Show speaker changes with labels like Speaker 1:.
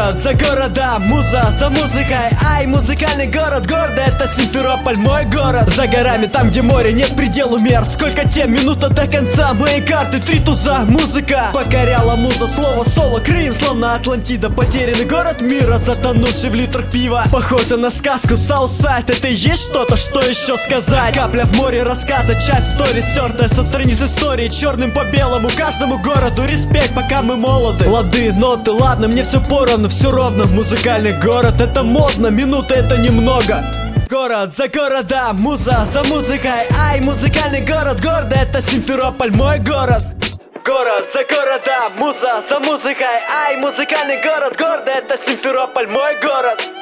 Speaker 1: Город за городом, муза за музыкой. Ай, музыкальный город, гордо, это Симферополь, мой город. За горами, там где море, нет пределу мер. Сколько тем, минута до конца, мои карты, 3 туза. Музыка покоряла муза, слово соло, Крым, словно Атлантида. Потерянный город мира, затонувший в литрах пива. Похоже на сказку, Саутсайд, это и есть что-то, что еще сказать? Капля в море рассказа, часть истории стертая со страниц истории. Черным по белому, каждому городу респект, пока мы молоды. Лады, ноты, ладно, мне все поровну, все ровно. Музыкальный город, это модно, минуты это немного. Город за городом, муза за музыкой. Ай, музыкальный город, гордо, это Симферополь, мой город. Город за городом, муза за музыкой. Ай, музыкальный город, гордо, это Симферополь, мой город.